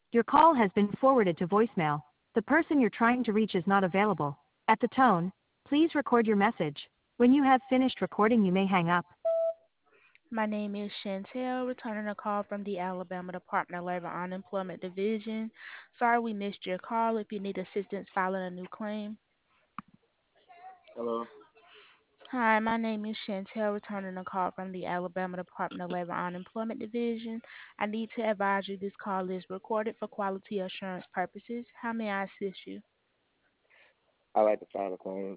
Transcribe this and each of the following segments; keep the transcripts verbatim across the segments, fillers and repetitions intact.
Your call has been forwarded to voicemail. The person you're trying to reach is not available. At the tone, please record your message. When you have finished recording, you may hang up. My name is Chantel, returning a call from the Alabama Department of Labor Unemployment Division. Sorry we missed your call. If you need assistance filing a new claim. Hello. Hi, my name is Chantel, returning a call from the Alabama Department of Labor Unemployment Division. I need to advise you this call is recorded for quality assurance purposes. How may I assist you? I like to file a claim.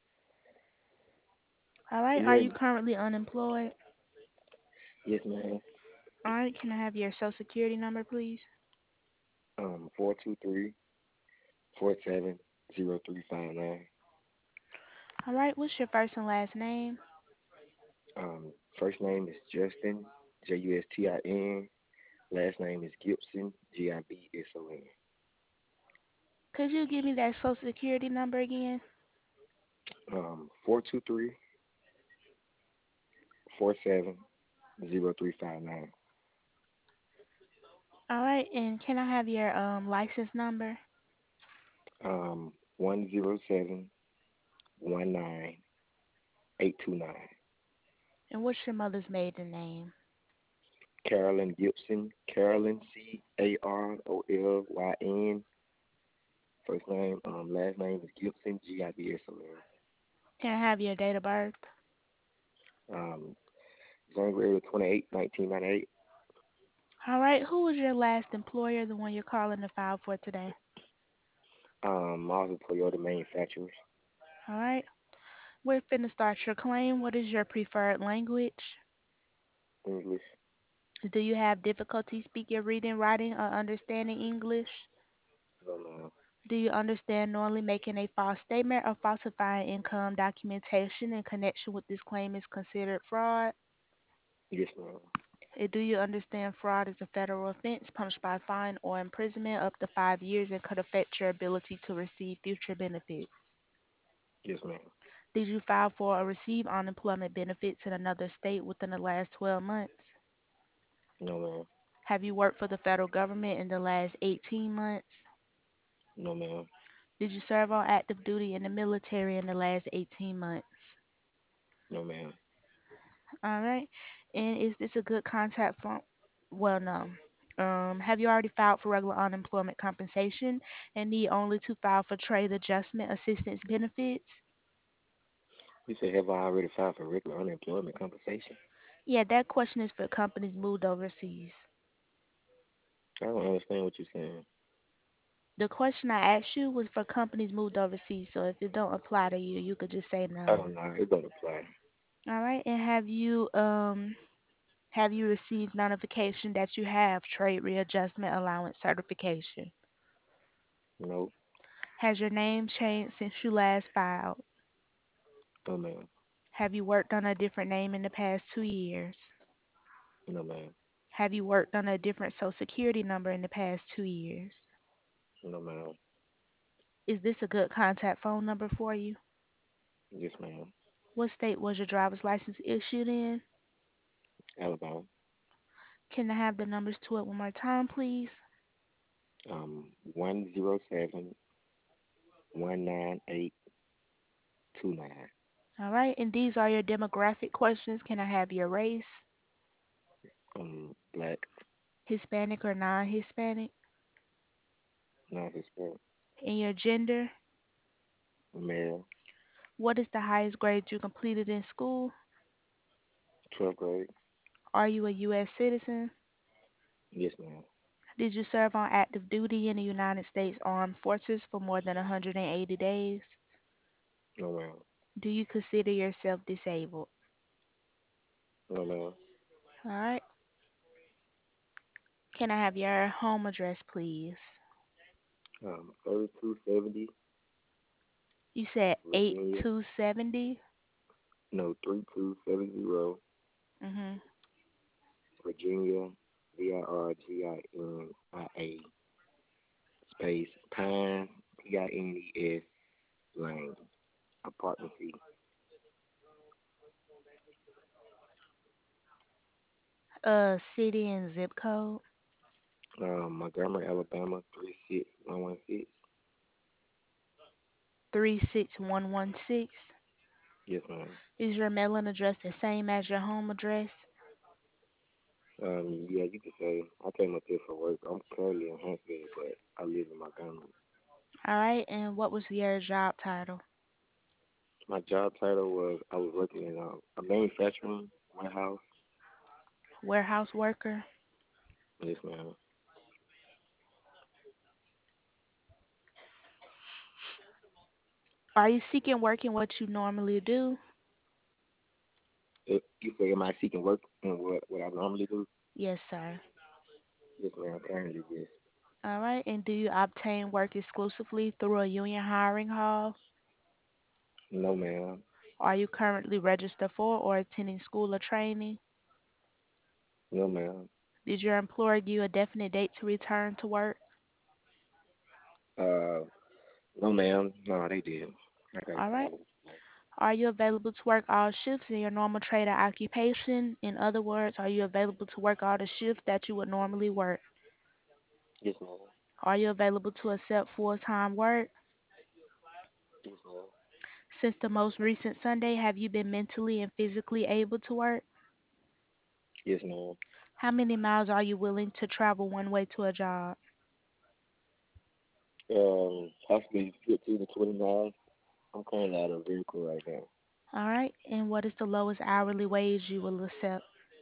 All right, Can you are hear you me? currently unemployed? Yes, ma'am. All right, can I have your social security number, please? Um, four two three four seven zero three five nine. All right, what's your first and last name? Um, first name is Justin, J U S T I N. Last name is Gibson, G I B S O N. Could you give me that social security number again? Um, four two three four seven zero three five nine. All right, and can I have your um license number? Um, one zero seven one nine eight two nine. And what's your mother's maiden name? Carolyn Gibson, Carolyn C A R O L Y N. First name, um, last name is Gibson, G I B S O N. Can I have your date of birth? Um, January twenty-eighth, nineteen ninety-eight. All right, who was your last employer, the one you're calling to file for today? Um, Mazda Toyota manufacturers, All right, we're finna start your claim. What is your preferred language? English, Do you have difficulty speaking, reading, writing, or understanding English? no ma'am, Do you understand knowingly making a false statement or falsifying income documentation in connection with this claim is considered fraud? yes ma'am, Uh, Do you understand fraud is a federal offense punished by fine or imprisonment up to five years and could affect your ability to receive future benefits? yes ma'am, Did you file for or receive unemployment benefits in another state within the last twelve months? no ma'am, Have you worked for the federal government in the last eighteen months? no ma'am, Did you serve on active duty in the military in the last eighteen months? no ma'am. All right. And is this a good contact phone? Well, no. Um, have you already filed for regular unemployment compensation and need only to file for trade adjustment assistance benefits? You said have I already filed for regular unemployment compensation? Yeah, that question is for companies moved overseas. I don't understand what you're saying. The question I asked you was for companies moved overseas, so if it don't apply to you, you could just say I no. don't know. It don't apply. All right. And have you um have you received notification that you have trade readjustment allowance certification? No, Has your name changed since you last filed? no ma'am, Have you worked on a different name in the past two years? no ma'am, Have you worked on a different social security number in the past two years? no ma'am. Is this a good contact phone number for you? Yes ma'am. What state was your driver's license issued in? Alabama. Can I have the numbers to it one more time, please? Um, one zero seven one nine eight two nine. All right, and these are your demographic questions. Can I have your race, Um, black, Hispanic or non Hispanic, non Hispanic, and your gender? male, What is the highest grade you completed in school? twelfth grade. Are you a U S citizen? Yes ma'am. Did you serve on active duty in the United States Armed Forces for more than one hundred eighty days? No ma'am. Do you consider yourself disabled? No ma'am. All right. Can I have your home address, please? Um, thirty-two seventy You said Virginia. eight two seven zero. No, three two seven zero Mhm. Virginia. V I R G I N I A space Pine P I N E S Lane apartment C. Uh, city and zip code. Um, Montgomery, Alabama, three six one one six. three six one one six. Yes, ma'am. Is your mailing address the same as your home address? Um, yeah, you could say I came up here for work. I'm currently in Huntsville, but I live in Montgomery. All right, and what was your job title? My job title was I was working in a, a manufacturing warehouse. Warehouse worker. Yes, ma'am. Are you seeking work in what you normally do? If you say, am I seeking work and what what I normally do? Yes, sir. Yes, ma'am. Currently, yes. All right, and do you obtain work exclusively through a union hiring hall? No, ma'am. Are you currently registered for or attending school or training? No, ma'am. Did your employer give you a definite date to return to work? Uh, no, ma'am. No, they did. I got All right. time. Are you available to work all shifts in your normal trade or occupation? In other words, are you available to work all the shifts that you would normally work? Yes, ma'am. Are you available to accept full-time work? Yes, ma'am. Since the most recent Sunday, have you been mentally and physically able to work? Yes, ma'am. How many miles are you willing to travel one way to a job? Um, possibly fifteen to twenty miles. I'm currently out of a vehicle right now. All right. And what is the lowest hourly wage you will accept?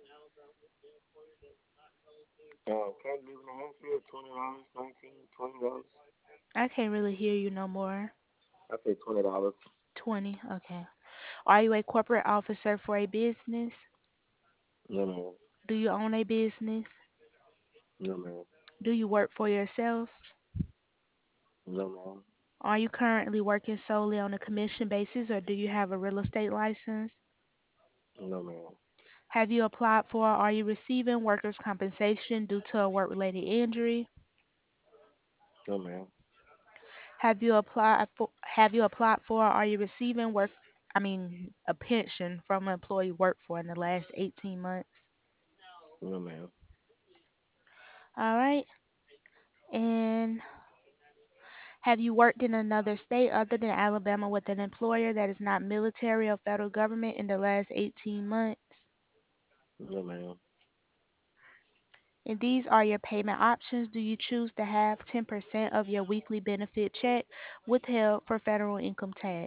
Um, currently living in Huntsville, twenty dollars, nineteen, twenty dollars. I can't really hear you no more. I say twenty dollars. twenty. Okay. Are you a corporate officer for a business? No, ma'am. Do you own a business? No, ma'am. Do you work for yourself? No, ma'am. Are you currently working solely on a commission basis or do you have a real estate license? No, ma'am. Have you applied for or are you receiving workers' compensation due to a work-related injury? No, ma'am. Have you applied for have you applied for or are you receiving work I mean a pension from an employee you worked for in the last eighteen months? No, ma'am. All right. And have you worked in another state other than Alabama with an employer that is not military or federal government in the last eighteen months? No, ma'am. And these are your payment options. Do you choose to have ten percent of your weekly benefit check withheld for federal income tax?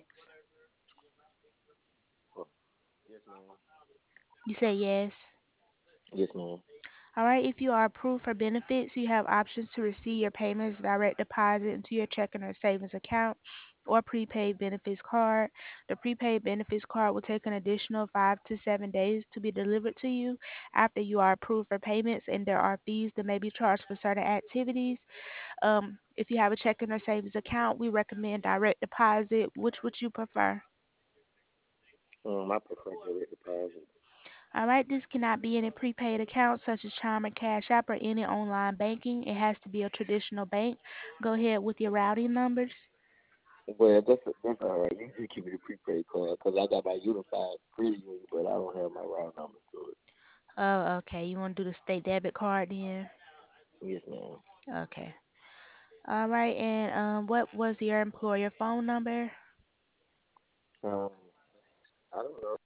Oh, yes, ma'am. You say yes. Yes, ma'am. All right, if you are approved for benefits, you have options to receive your payments direct deposit into your checking or savings account or prepaid benefits card. The prepaid benefits card will take an additional five to seven days to be delivered to you after you are approved for payments, and there are fees that may be charged for certain activities. Um, if you have a checking or savings account, we recommend direct deposit. Which would you prefer? Um, I prefer direct deposit. All right, this cannot be any prepaid account such as Chime or Cash App or any online banking. It has to be a traditional bank. Go ahead with your routing numbers. Well, that's that's all right. You just give me the prepaid card because I got my unified credit union, but I don't have my route number to it. Oh, okay. You want to do the state debit card then? Yes, ma'am. Okay. All right, and um, what was your employer phone number? Um, I don't know.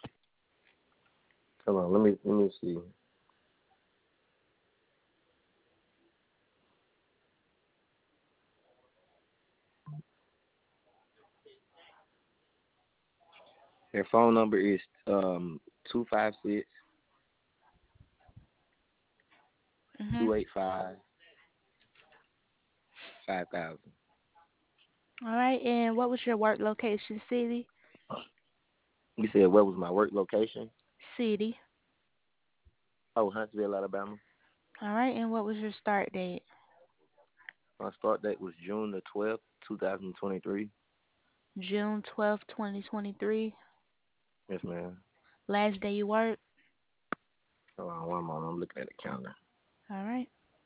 Come on, let me let me see. Their phone number is um two five six Mhm. two eight five five thousand. All right, and what was your work location, city? You said what was my work location? City. Oh, Huntsville, Alabama. All right, and what was your start date? My start date was June the twelfth, two thousand twenty three. June twelfth, twenty twenty-three. Yes, ma'am. Last day you worked? Hold on one moment. I'm looking at the calendar. All right.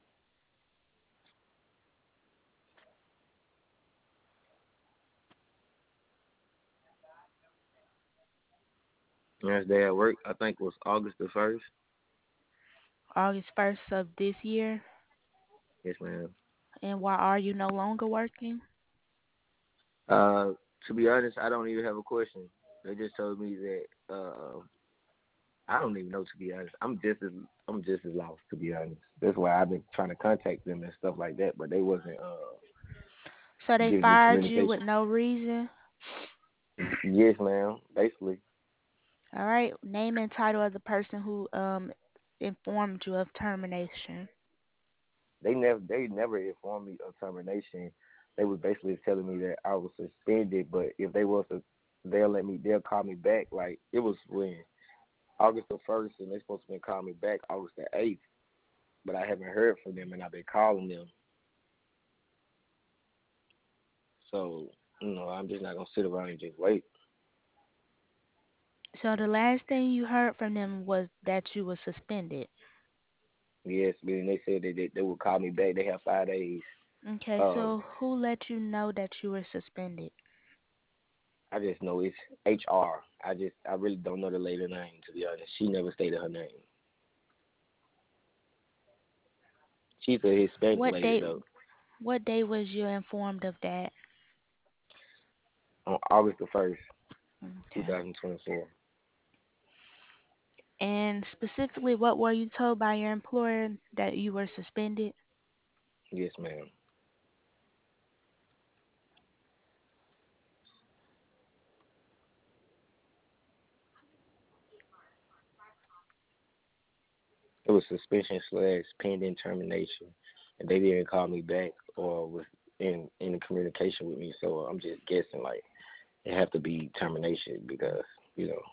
Last day at work, I think was August the first. August first of this year. Yes, ma'am. And why are you no longer working? Uh, to be honest, I don't even have a question. They just told me that uh, I don't even know. To be honest, I'm just as I'm just as lost. To be honest, that's why I've been trying to contact them and stuff like that, but they wasn't uh So they giving me fired you with communication. no reason? Yes, ma'am. Basically, All right. Name and title of the person who um informed you of termination. they never they never informed me of termination. They was basically telling me that I was suspended, but if they was to, they'll let me they'll call me back. Like it was when August the first, and they supposed to be calling me back August the eighth, but I haven't heard from them, and I've been calling them. So you know, I'm just not gonna sit around and just wait. So the last thing you heard from them was that you were suspended. Yes, but then they said that they, they would call me back. They have five days. Okay, Um, so who let you know that you were suspended? I just know it's H R. I just I really don't know the lady name, to be honest. She never stated her name. She's a Hispanic What lady date though. what day was you informed of that? On August the first, two Okay. thousand twenty four. And specifically, what were you told by your employer that you were suspended? Yes, ma'am. It was suspension slash pending termination, and they didn't call me back or was in in communication with me. So I'm just guessing like it have to be termination because you know.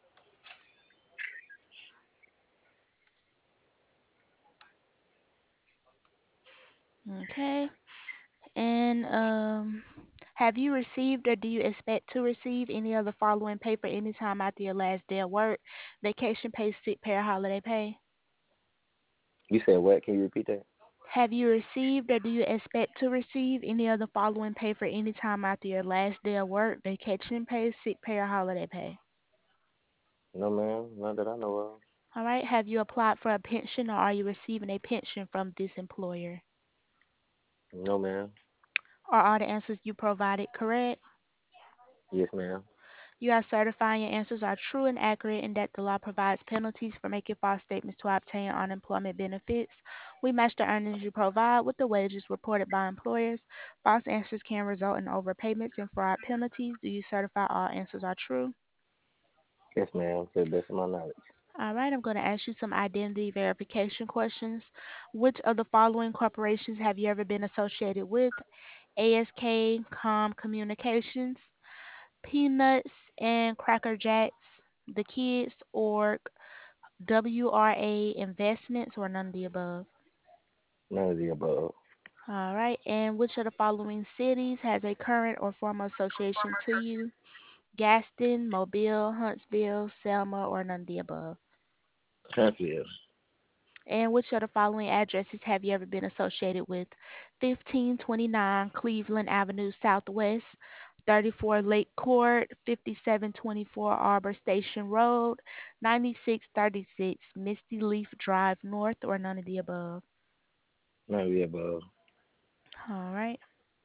Okay. And um, have you received or do you expect to receive any of the following pay for any time after your last day of work? Vacation pay, sick pay, or holiday pay? You said what? Can you repeat that? Have you received or do you expect to receive any of the following pay for any time after your last day of work? Vacation pay, sick pay, or holiday pay? No, ma'am. Not that I know of. All right. Have you applied for a pension or are you receiving a pension from this employer? No, ma'am. Are all the answers you provided correct? Yes, ma'am. You are certifying your answers are true and accurate and that the law provides penalties for making false statements to obtain unemployment benefits. We match the earnings you provide with the wages reported by employers. False answers can result in overpayments and fraud penalties. Do you certify all answers are true? Yes, ma'am. To the best of my knowledge. All right, I'm going to ask you some identity verification questions. Which of the following corporations have you ever been associated with? A S K Com Communications, Peanuts and Cracker Jacks, The Kids, or W R A Investments, or none of the above? None of the above. All right, and which of the following cities has a current or former association to you? Gaston, Mobile, Huntsville, Selma, or none of the above? Huntsville. And which of the following addresses have you ever been associated with? fifteen twenty-nine Cleveland Avenue Southwest, thirty-four Lake Court, fifty-seven twenty-four Arbor Station Road, ninety-six thirty-six Misty Leaf Drive North, or none of the above? None of the above. All right.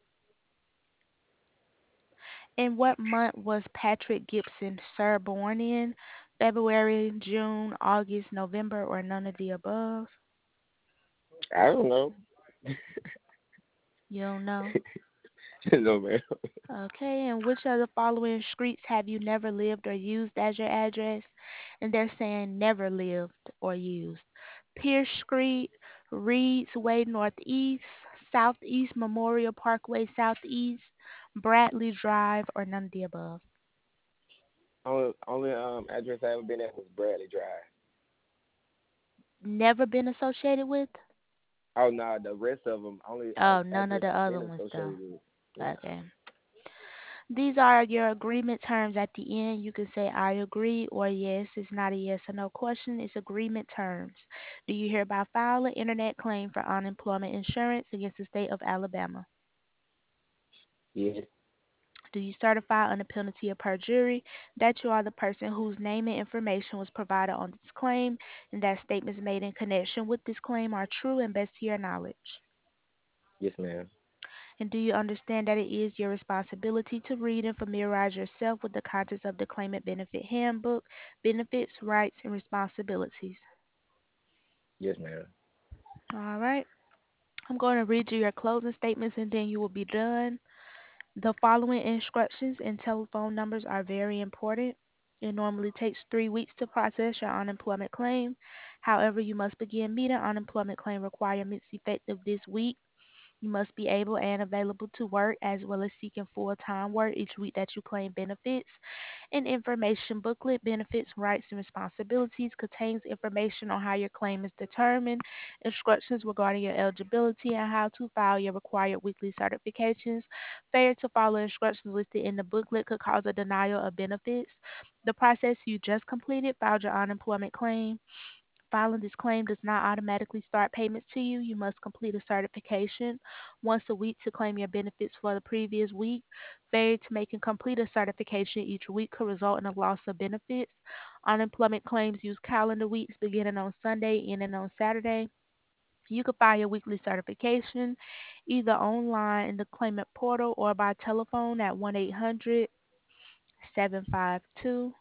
In what month was Patrick Gibson, sir, born in? February, June, August, November, or none of the above? I don't know. You don't know? No, ma'am. Okay, and which of the following streets have you never lived or used as your address? And they're saying never lived or used. Pierce Street, Reed's Way Northeast, Southeast Memorial Parkway Southeast, Bradley Drive, or none of the above. Only only um address I ever been at was Bradley Drive. Never been associated with? Oh no, nah, the rest of them only uh, Oh, none of address the I've other been ones though. associated with. Yeah. Okay. These are your agreement terms at the end. You can say I agree or yes. It's not a yes or no question. It's agreement terms. Do you hereby file an internet claim for unemployment insurance against the state of Alabama? Yes. Do you certify under penalty of perjury that you are the person whose name and information was provided on this claim and that statements made in connection with this claim are true and best to your knowledge? Yes, ma'am. And do you understand that it is your responsibility to read and familiarize yourself with the contents of the Claimant Benefit Handbook, benefits, rights, and responsibilities? Yes, ma'am. All right. I'm going to read you your closing statements and then you will be done. The following instructions and telephone numbers are very important. It normally takes three weeks to process your unemployment claim. However, you must begin meeting unemployment claim requirements effective this week. You must be able and available to work as well as seeking full-time work each week that you claim benefits. An information booklet, benefits, rights, and responsibilities contains information on how your claim is determined, instructions regarding your eligibility, and how to file your required weekly certifications. Failure to follow instructions listed in the booklet could cause a denial of benefits. The process you just completed filed your unemployment claim. Filing this claim does not automatically start payments to you. You must complete a certification once a week to claim your benefits for the previous week. Failure to make and complete a certification each week could result in a loss of benefits. Unemployment claims use calendar weeks beginning on Sunday, ending on Saturday. You can file your weekly certification either online in the claimant portal or by telephone at one eight hundred seven five two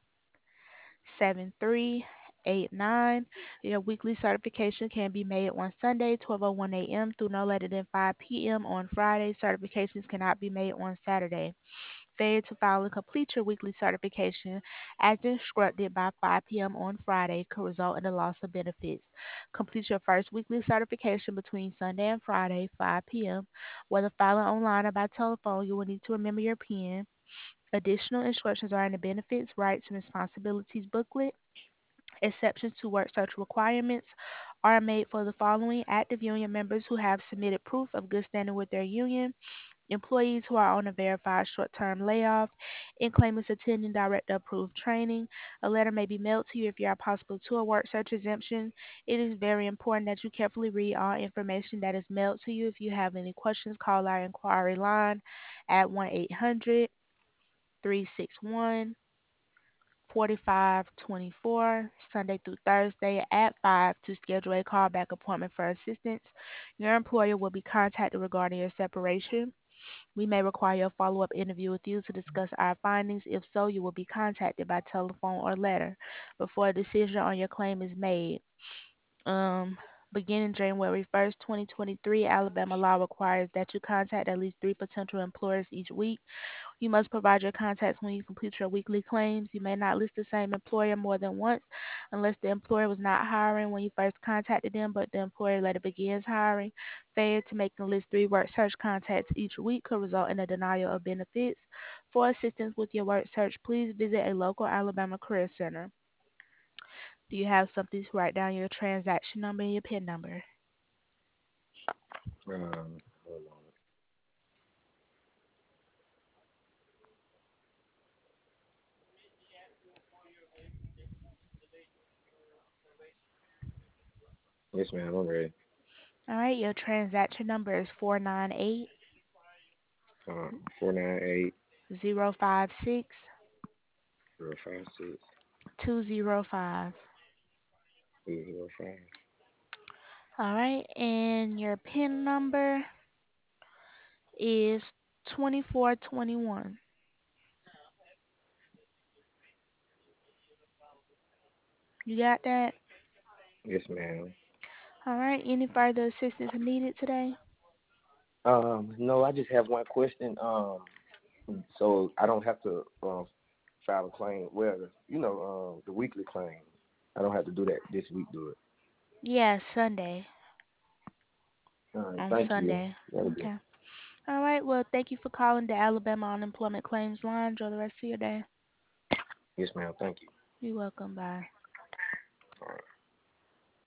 seven three eight nine. Your weekly certification can be made on Sunday, twelve oh one a m through no later than five p m on Friday. Certifications cannot be made on Saturday. Failure to file and complete your weekly certification as instructed by five p m on Friday could result in the loss of benefits. Complete your first weekly certification between Sunday and Friday, five p m. Whether filing online or by telephone, you will need to remember your PIN. Additional instructions are in the Benefits, Rights, and Responsibilities booklet. Exceptions to work search requirements are made for the following active union members who have submitted proof of good standing with their union, employees who are on a verified short-term layoff, and claimants attending director-approved training. A letter may be mailed to you if you are possible to a work search exemption. It is very important that you carefully read all information that is mailed to you. If you have any questions, call our inquiry line at one eight hundred three six one forty-five twenty-four, Sunday through Thursday at five to schedule a callback appointment for assistance. Your employer will be contacted regarding your separation. We may require a follow-up interview with you to discuss our findings. If so, you will be contacted by telephone or letter before a decision on your claim is made. Um, Beginning January first, twenty twenty-three, Alabama law requires that you contact at least three potential employers each week. You must provide your contacts when you complete your weekly claims. You may not list the same employer more than once unless the employer was not hiring when you first contacted them, but the employer later begins hiring. Failure to make and list three work search contacts each week could result in a denial of benefits. For assistance with your work search, please visit a local Alabama career center. Do you have something to write down your transaction number and your PIN number? Um, hold on. Yes, ma'am. I'm ready. All right, your transaction number is four nine eight Um, four nine eight zero five six zero five six two zero five. two zero five. All right, and your PIN number is twenty-four twenty-one. You got that? Yes, ma'am. All right, any further assistance needed today? Um, no, I just have one question. Um, so I don't have to um file a claim. Well, you know, um, the weekly claim. I don't have to do that this week. Do it. Yeah, Sunday. All right. On Thank you. Sunday. That'll be. Okay. All right, well, thank you for calling the Alabama Unemployment Claims Line. Enjoy the rest of your day. Yes, ma'am. Thank you. You're welcome. Bye.